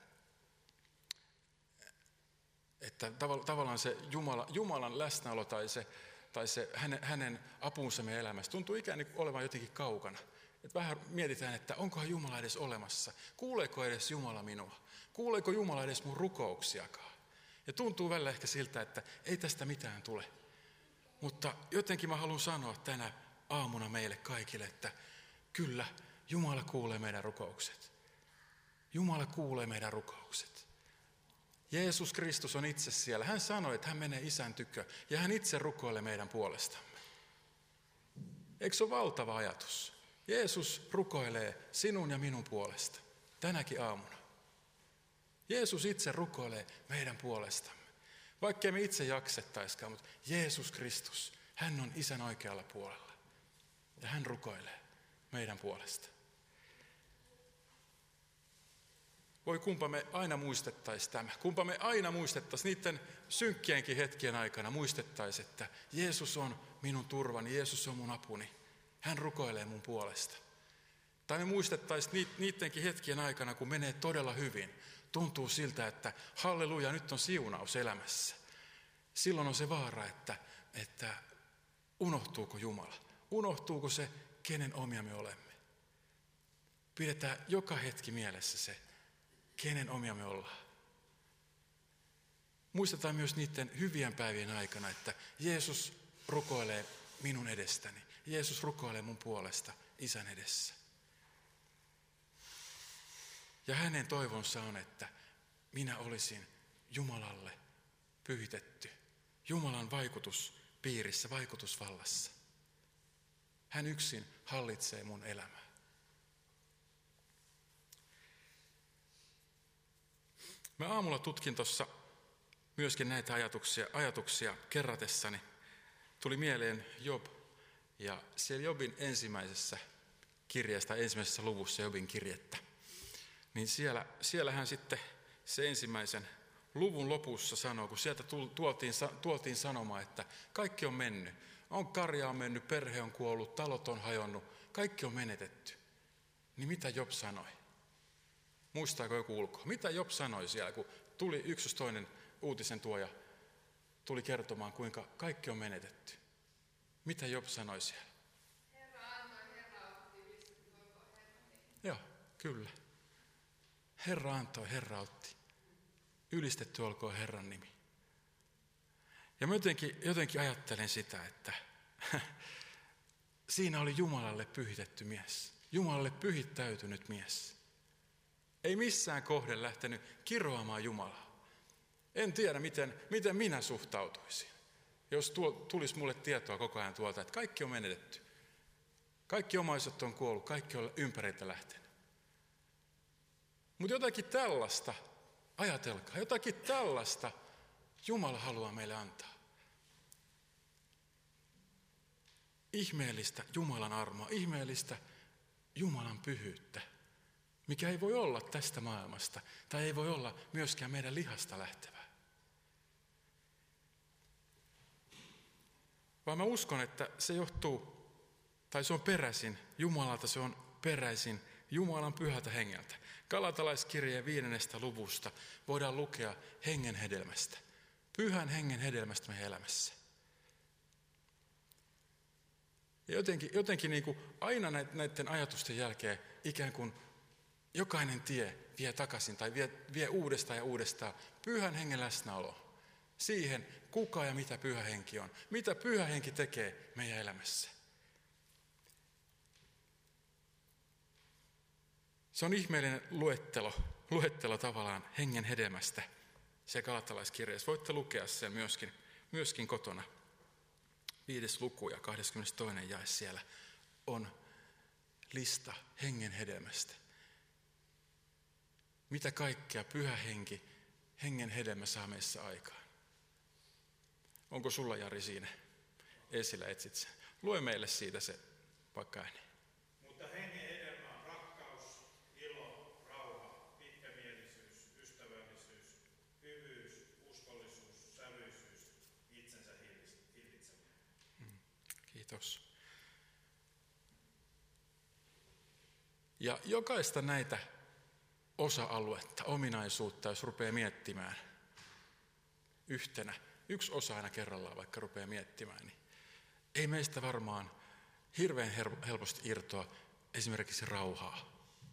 tavallaan se Jumalan läsnäolo tai se hänen apunsa meidän elämässä tuntuu ikään kuin olevan jotenkin kaukana. Että vähän mietitään, että onkohan Jumala edes olemassa? Kuuleeko edes Jumala minua? Kuuleeko Jumala edes mun rukouksiakaan? Ja tuntuu välillä ehkä siltä, että ei tästä mitään tule. Mutta jotenkin mä haluan sanoa tänä aamuna meille kaikille, että kyllä Jumala kuulee meidän rukoukset. Jumala kuulee meidän rukoukset. Jeesus Kristus on itse siellä. Hän sanoi, että hän menee Isän tykö ja hän itse rukoilee meidän puolestamme. Eikö se ole valtava ajatus? Jeesus rukoilee sinun ja minun puolesta tänäkin aamuna. Jeesus itse rukoilee meidän puolestamme. Vaikka me itse jaksettaisikaan, mutta Jeesus Kristus, hän on Isän oikealla puolella. Ja hän rukoilee meidän puolesta. Voi kumpa me aina muistettaisiin tämä. Kumpa me aina muistettaisiin niiden synkkienkin hetkien aikana muistettaisiin, että Jeesus on minun turvani, Jeesus on mun apuni. Hän rukoilee mun puolesta. Tai me muistettaisiin niidenkin hetkien aikana, kun menee todella hyvin. Tuntuu siltä, että halleluja, nyt on siunaus elämässä. Silloin on se vaara, että unohtuuko Jumala? Unohtuuko se, kenen omia me olemme? Pidetään joka hetki mielessä se, kenen omia me ollaan. Muistetaan myös niiden hyvien päivien aikana, että Jeesus rukoilee minun edestäni. Jeesus rukoilee mun puolesta Isän edessä. Ja hänen toivonsa on, että minä olisin Jumalalle pyhitetty, Jumalan vaikutuspiirissä, vaikutusvallassa. Hän yksin hallitsee mun elämää. Mä aamulla tutkin tuossa myöskin näitä ajatuksia kerratessani. Tuli mieleen Job, ja siellä Jobin ensimmäisessä kirjassa, ensimmäisessä luvussa Jobin kirjettä, niin siellä hän sitten se ensimmäisen luvun lopussa sanoo, kun sieltä tuotiin sanomaan, että kaikki on mennyt. Karja on mennyt, perhe on kuollut, talot on hajonnut, kaikki on menetetty. Niin mitä Job sanoi? Muistaako joku ulkoa? Mitä Job sanoi siellä, kun tuli yksi jos toinen uutisen tuoja, tuli kertomaan, kuinka kaikki on menetetty? Mitä Job sanoi siellä? Herra antoi, Herra otti, ylistetty olkoon Herran nimi. Joo, kyllä. Herra antoi, Herra otti. Ylistetty olkoon Herran nimi. Ja mä jotenkin ajattelen sitä, että siinä oli Jumalalle pyhitetty mies. Jumalalle pyhittäytynyt mies. Ei missään kohden lähtenyt kiroamaan Jumalaa. En tiedä, miten minä suhtautuisin, jos tulisi mulle tietoa koko ajan tuolta, että kaikki on menetetty. Kaikki omaiset on kuollut, kaikki on ympäriltä lähtenyt. Mutta jotakin tällaista, ajatelkaa, jotakin tällaista Jumala haluaa meille antaa. Ihmeellistä Jumalan armoa, ihmeellistä Jumalan pyhyyttä, mikä ei voi olla tästä maailmasta, tai ei voi olla myöskään meidän lihasta lähtevää. Vaan mä uskon, että se johtuu, tai se on peräisin Jumalalta, se on peräisin Jumalan pyhältä hengeltä. Galatalaiskirjeen 5. luvusta voidaan lukea hengen hedelmästä. Pyhän hengen hedelmästä meidän elämässä. Ja jotenkin niin kuin aina näiden ajatusten jälkeen ikään kuin jokainen tie vie takaisin tai vie uudestaan ja uudestaan pyhän hengen läsnäolo. Siihen, kuka ja mitä pyhä henki on. Mitä pyhä henki tekee meidän elämässä. Se on ihmeellinen luettelo tavallaan hengen hedelmästä. Se Galatalaiskirjeessä. Voitte lukea sen myöskin kotona. 5. luku ja 22. jae siellä on lista hengen hedelmästä. Mitä kaikkea pyhä henki, hengen hedelmä saa meissä aikaan? Onko sulla, Jari, siinä esillä, etsit sen? Lue meille siitä se vaikka ääni. Mutta hengen hedelmä on rakkaus, ilo, rauha, pitkämielisyys, ystävällisyys, hyvyys, uskollisuus, sävyisyys, itsensä hillitseminen. Kiitos. Ja jokaista näitä osa-aluetta, ominaisuutta, jos rupeaa miettimään yhtenä, yksi osa aina kerrallaan vaikka rupeaa miettimään, niin ei meistä varmaan hirveän helposti irtoa esimerkiksi rauhaa,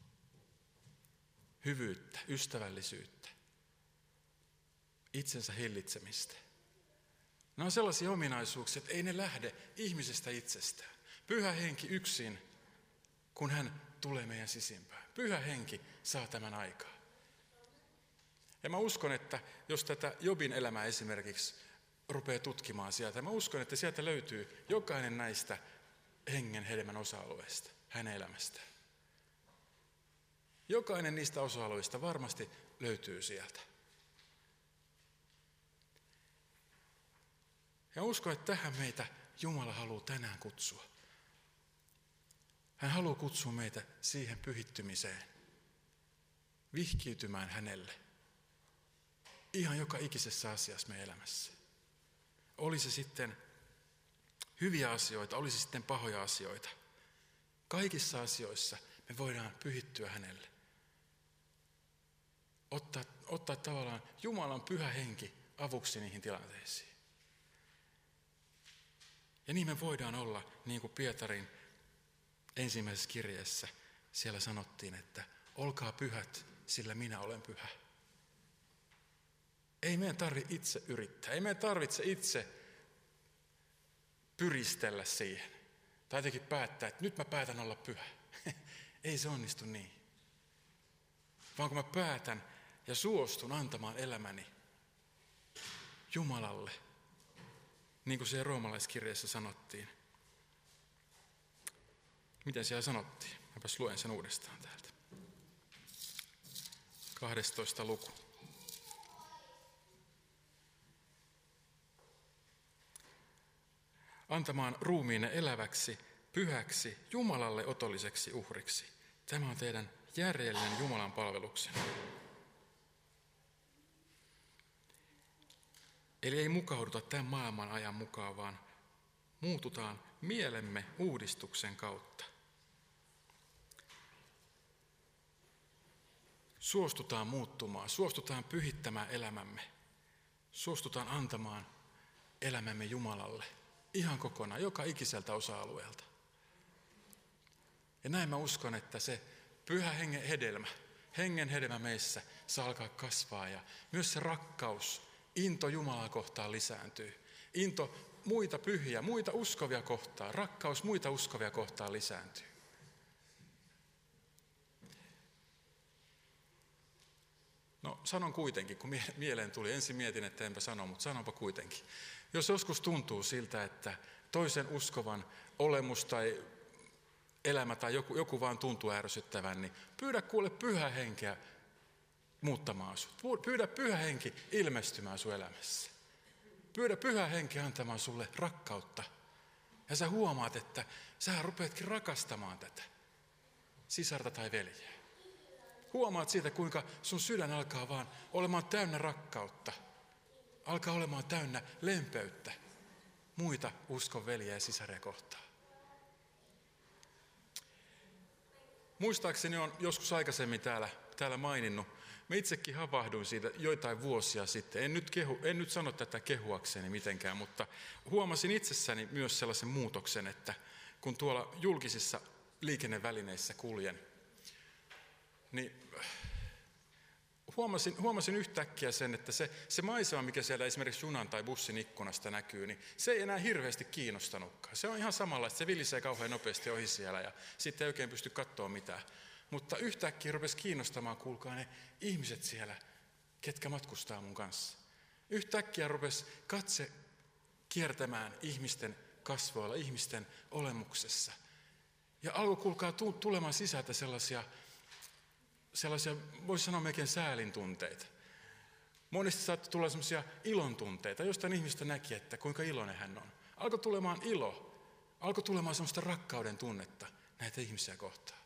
hyvyyttä, ystävällisyyttä, itsensä hillitsemistä. Nämä on sellaisia ominaisuuksia, että ei ne lähde ihmisestä itsestään. Pyhä henki yksin, kun hän tulee meidän sisimpään. Pyhä henki saa tämän aikaa. Ja mä uskon, että jos tätä Jobin elämää esimerkiksi rupeaa tutkimaan sieltä, mä uskon, että sieltä löytyy jokainen näistä hengen hedelmän osa-alueista hänen elämästään. Jokainen niistä osa-alueista varmasti löytyy sieltä. Ja uskon, että tähän meitä Jumala haluaa tänään kutsua. Hän haluaa kutsua meitä siihen pyhittymiseen, vihkiytymään hänelle. Ihan joka ikisessä asiassa meidän elämässä. Oli se sitten hyviä asioita, oli se sitten pahoja asioita. Kaikissa asioissa me voidaan pyhittyä hänelle. Ottaa tavallaan Jumalan pyhä henki avuksi niihin tilanteisiin. Ja niin me voidaan olla, niin kuin Pietarin ensimmäisessä kirjeessä siellä sanottiin, että olkaa pyhät, sillä minä olen pyhä. Ei meidän tarvitse itse yrittää, ei meidän tarvitse itse pyristellä siihen. Tai jotenkin päättää, että nyt mä päätän olla pyhä. Ei se onnistu niin. vaan kun mä päätän ja suostun antamaan elämäni Jumalalle, niin kuin siellä roomalaiskirjeessä sanottiin. Miten siellä sanottiin? Mäpäs luen sen uudestaan täältä. 12. luku. Antamaan ruumiinne eläväksi, pyhäksi, Jumalalle otolliseksi uhriksi. Tämä on teidän järjellinen Jumalan palveluksenne. Eli ei mukauduta tämän maailman ajan mukaan, vaan muututaan mielemme uudistuksen kautta. Suostutaan muuttumaan, suostutaan pyhittämään elämämme, suostutaan antamaan elämämme Jumalalle ihan kokonaan, joka ikiseltä osa-alueelta. Ja näin mä uskon, että se pyhä hengen hedelmä meissä saa alkaa kasvaa ja myös se rakkaus, into Jumalaa kohtaan lisääntyy. Into muita pyhiä, muita uskovia kohtaan, rakkaus muita uskovia kohtaan lisääntyy. No sanon kuitenkin, kun mieleen tuli, ensin mietin, että enpä sano, mutta sanonpa kuitenkin. Jos joskus tuntuu siltä, että toisen uskovan olemus tai elämä tai joku vaan tuntuu ärsyttävän, niin pyydä kuule pyhä henkeä muuttamaan sut. Pyydä pyhä henki ilmestymään sun elämässä. Pyydä pyhä henki antamaan sulle rakkautta. Ja sä huomaat, että sä rupeatkin rakastamaan tätä sisarta tai veljeä. Huomaat siitä, kuinka sun sydän alkaa vaan olemaan täynnä rakkautta. Alkaa olemaan täynnä lempeyttä muita uskon veljeä ja sisaria kohtaan. Muistaakseni on joskus aikaisemmin täällä maininnut, mä itsekin havahduin siitä joitain vuosia sitten. En nyt sano tätä kehuakseni mitenkään, mutta huomasin itsessäni myös sellaisen muutoksen, että kun tuolla julkisissa liikennevälineissä kuljen, niin huomasin yhtäkkiä sen, että se maisema, mikä siellä esimerkiksi junan tai bussin ikkunasta näkyy, niin se ei enää hirveästi kiinnostanutkaan. Se on ihan samalla, että se vilisee kauhean nopeasti ohi siellä ja sitten ei oikein pysty katsoa mitään. Mutta yhtäkkiä rupesi kiinnostamaan, kuulkaa, ne ihmiset siellä, ketkä matkustaa mun kanssa. Yhtäkkiä rupesi katse kiertämään ihmisten kasvoilla, ihmisten olemuksessa. Ja alkoi, kuulkaa, tulemaan sisältä sellaisia, voisi sanoa melkein säälintunteita. Monesti saattoi tulla sellaisia ilontunteita, jostain ihmistä näki, että kuinka iloinen hän on. Alkoi tulemaan ilo, alkoi tulemaan sellaista rakkauden tunnetta näitä ihmisiä kohtaan.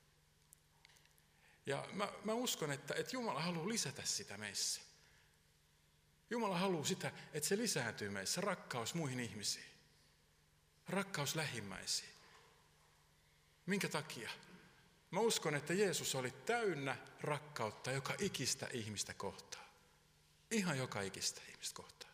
Ja mä uskon, että Jumala haluaa lisätä sitä meissä. Jumala haluaa sitä, että se lisääntyy meissä, rakkaus muihin ihmisiin, rakkaus lähimmäisiin. Minkä takia? Mä uskon, että Jeesus oli täynnä rakkautta joka ikistä ihmistä kohtaan. Ihan joka ikistä ihmistä kohtaan.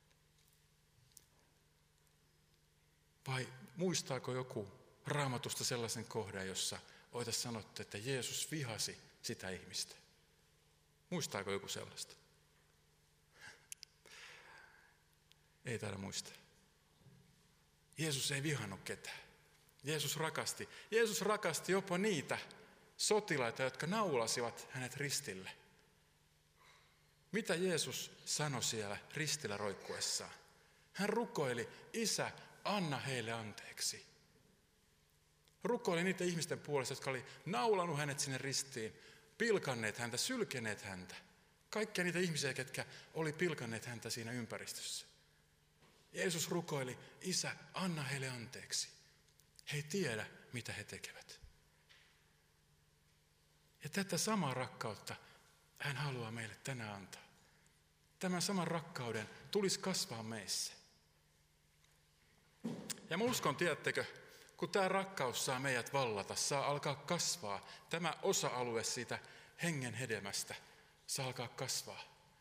Vai muistaako joku Raamatusta sellaisen kohdan, jossa oltaisiin sanottu, että Jeesus vihasi sitä ihmistä? Muistaako joku sellaista? Ei taida muistaa. Jeesus ei vihannut ketään. Jeesus rakasti. Jeesus rakasti jopa niitä sotilaita, jotka naulasivat hänet ristille. Mitä Jeesus sanoi siellä ristillä roikkuessaan? Hän rukoili, Isä, anna heille anteeksi. Rukoili niitä ihmisten puolesta, jotka oli naulannut hänet sinne ristiin, pilkanneet häntä, sylkeneet häntä. Kaikkia niitä ihmisiä, ketkä oli pilkanneet häntä siinä ympäristössä. Jeesus rukoili, Isä, anna heille anteeksi. He ei tiedä, mitä he tekevät. Ja tätä samaa rakkautta hän haluaa meille tänään antaa. Tämän saman rakkauden tulisi kasvaa meissä. Ja mä uskon, tiedättekö, kun tämä rakkaus saa meidät vallata, saa alkaa kasvaa, tämä osa-alue siitä hengen hedelmästä saa alkaa kasvaa.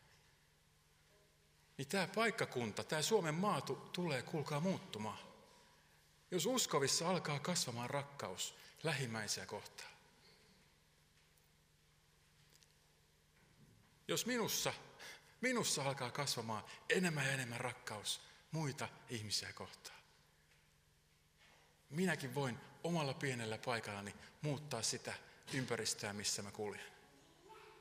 Niin tämä paikkakunta, tämä Suomen maa tulee, kuulkaa, muuttumaan. Jos uskovissa alkaa kasvamaan rakkaus lähimmäisiä kohtaan. Jos minussa alkaa kasvamaan enemmän ja enemmän rakkaus muita ihmisiä kohtaan. Minäkin voin omalla pienellä paikallani muuttaa sitä ympäristöä, missä mä kuljen.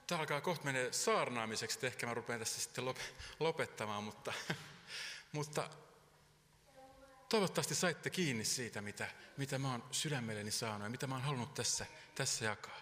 Tämä alkaa kohta menee saarnaamiseksi, ehkä mä rupean tässä sitten lopettamaan, mutta toivottavasti saitte kiinni siitä, mitä mä oon sydämelleni saanut ja mitä mä oon halunnut tässä jakaa.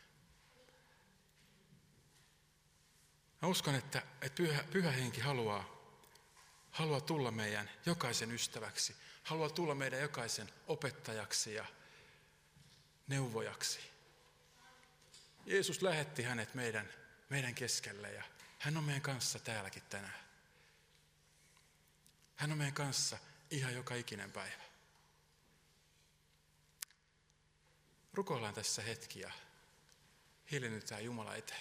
Mä uskon, että Pyhä Henki haluaa tulla meidän jokaisen ystäväksi, haluaa tulla meidän jokaisen opettajaksi ja neuvojaksi. Jeesus lähetti hänet meidän keskelle ja hän on meidän kanssa täälläkin tänään. Hän on meidän kanssa ihan joka ikinen päivä. Rukoillaan tässä hetki ja hiljennytään Jumala eteen.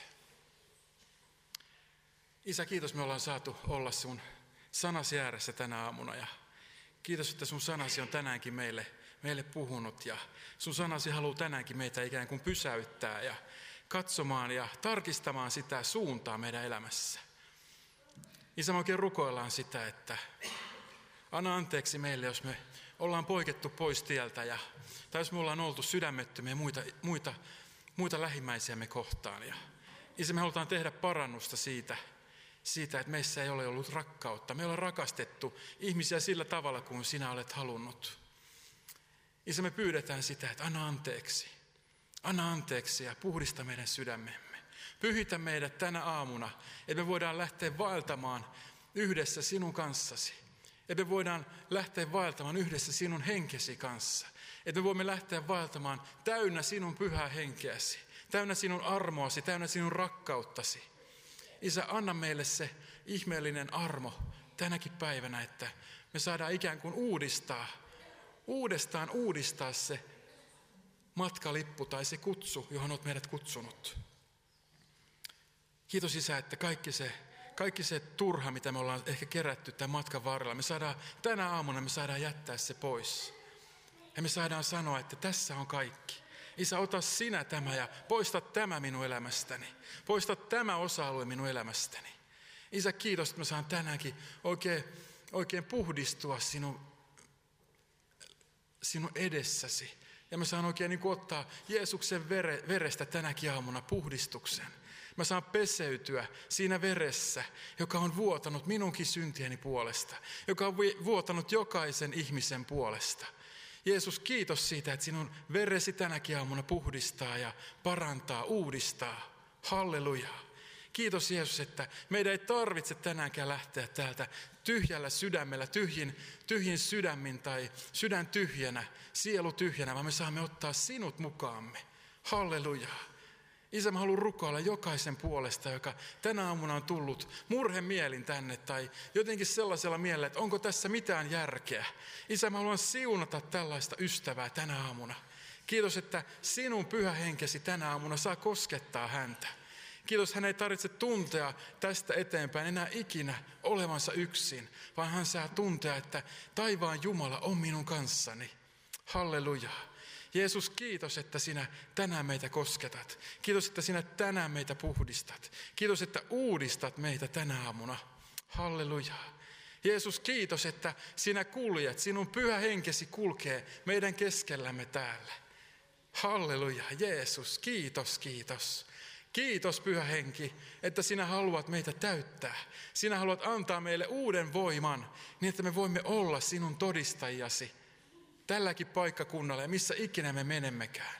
Isä, kiitos, me ollaan saatu olla sun sanasi ääressä tänä aamuna ja kiitos, että sun sanasi on tänäänkin meille puhunut ja sun sanasi haluaa tänäänkin meitä ikään kuin pysäyttää ja katsomaan ja tarkistamaan sitä suuntaa meidän elämässä. Isä, me oikein rukoillaan sitä, että anna anteeksi meille, jos me ollaan poikettu pois tieltä tai jos me ollaan oltu sydämettömiä muita lähimmäisiämme kohtaan. Ja Isä, me halutaan tehdä parannusta siitä, että meissä ei ole ollut rakkautta. Me ollaan rakastettu ihmisiä sillä tavalla, kuin sinä olet halunnut. Isä, me pyydetään sitä, että anna anteeksi ja puhdista meidän sydämemme. Pyhitä meidät tänä aamuna, että me voidaan lähteä vaeltamaan yhdessä sinun kanssasi. Että me voidaan lähteä vaeltamaan yhdessä sinun henkesi kanssa. Että me voimme lähteä vaeltamaan täynnä sinun pyhää henkeäsi, täynnä sinun armoasi, täynnä sinun rakkauttasi. Isä, anna meille se ihmeellinen armo tänäkin päivänä, että me saadaan ikään kuin uudistaa se matkalippu tai se kutsu, johon olet meidät kutsunut. Kiitos Isä, että kaikki se turha, mitä me ollaan ehkä kerätty tämän matkan varrella, tänä aamuna me saadaan jättää se pois. Ja me saadaan sanoa, että tässä on kaikki. Isä, ota sinä tämä ja poista tämä minun elämästäni. Poista tämä osa-alue minun elämästäni. Isä, kiitos, että mä saan tänäänkin oikein puhdistua sinun edessäsi. Ja mä saan oikein niin kuin ottaa Jeesuksen verestä tänäkin aamuna puhdistuksen. Mä saan peseytyä siinä veressä, joka on vuotanut minunkin syntieni puolesta. Joka on vuotanut jokaisen ihmisen puolesta. Jeesus, kiitos siitä, että sinun veresi tänäkin aamuna puhdistaa ja parantaa, uudistaa. Halleluja. Kiitos Jeesus, että meidän ei tarvitse tänäänkään lähteä täältä tyhjällä sydämellä, tyhjin sydämin tai sydän tyhjänä, sielu tyhjänä, vaan me saamme ottaa sinut mukaamme. Halleluja. Isä, mä haluan rukoilla jokaisen puolesta, joka tänä aamuna on tullut murhemielin tänne tai jotenkin sellaisella mielellä, että onko tässä mitään järkeä. Isä, mä haluan siunata tällaista ystävää tänä aamuna. Kiitos, että sinun pyhä henkesi tänä aamuna saa koskettaa häntä. Kiitos, hän ei tarvitse tuntea tästä eteenpäin enää ikinä olevansa yksin, vaan hän saa tuntea, että taivaan Jumala on minun kanssani. Halleluja. Jeesus, kiitos, että sinä tänään meitä kosketat. Kiitos, että sinä tänään meitä puhdistat. Kiitos, että uudistat meitä tänä aamuna. Halleluja. Jeesus, kiitos, että sinä kuljet, sinun pyhä henkesi kulkee meidän keskellämme täällä. Halleluja. Jeesus, kiitos, kiitos. Kiitos, Pyhä Henki, että sinä haluat meitä täyttää. Sinä haluat antaa meille uuden voiman, niin että me voimme olla sinun todistajasi tälläkin paikkakunnalla ja missä ikinä me menemmekään.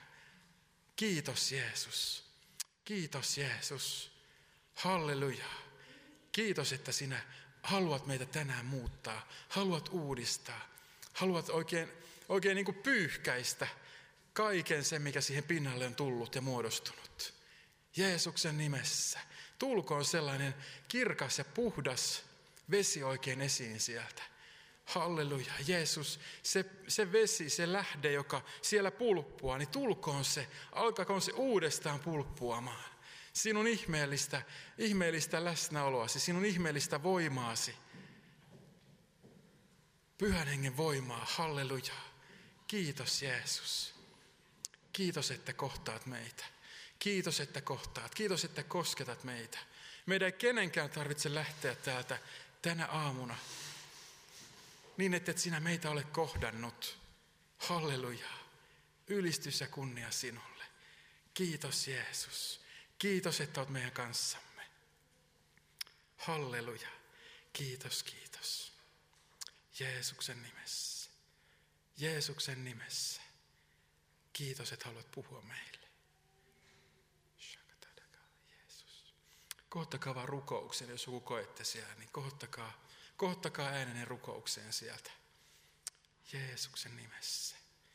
Kiitos, Jeesus. Kiitos, Jeesus. Halleluja. Kiitos, että sinä haluat meitä tänään muuttaa. Haluat uudistaa. Haluat oikein niin kuin pyyhkäistä kaiken sen, mikä siihen pinnalle on tullut ja muodostunut. Jeesuksen nimessä. Tulkoon sellainen kirkas ja puhdas vesi oikein esiin sieltä. Halleluja. Jeesus, se vesi, se lähde, joka siellä pulppuaa, niin tulkoon se, alkakoon se uudestaan pulppuamaan. Sinun ihmeellistä läsnäoloasi, sinun ihmeellistä voimaasi. Pyhän Hengen voimaa. Halleluja. Kiitos Jeesus. Kiitos, että kohtaat meitä. Kiitos, että kohtaat. Kiitos, että kosketat meitä. Meidän ei kenenkään tarvitse lähteä täältä tänä aamuna niin, että et sinä meitä ole kohdannut. Halleluja. Ylistys ja kunnia sinulle. Kiitos Jeesus. Kiitos, että olet meidän kanssamme. Halleluja. Kiitos, kiitos. Jeesuksen nimessä. Jeesuksen nimessä. Kiitos, että haluat puhua meille. Jeesus. Kohottakaa vaan rukouksen, jos joku koette siellä, niin kohottakaa äänenen rukoukseen sieltä. Jeesuksen nimessä.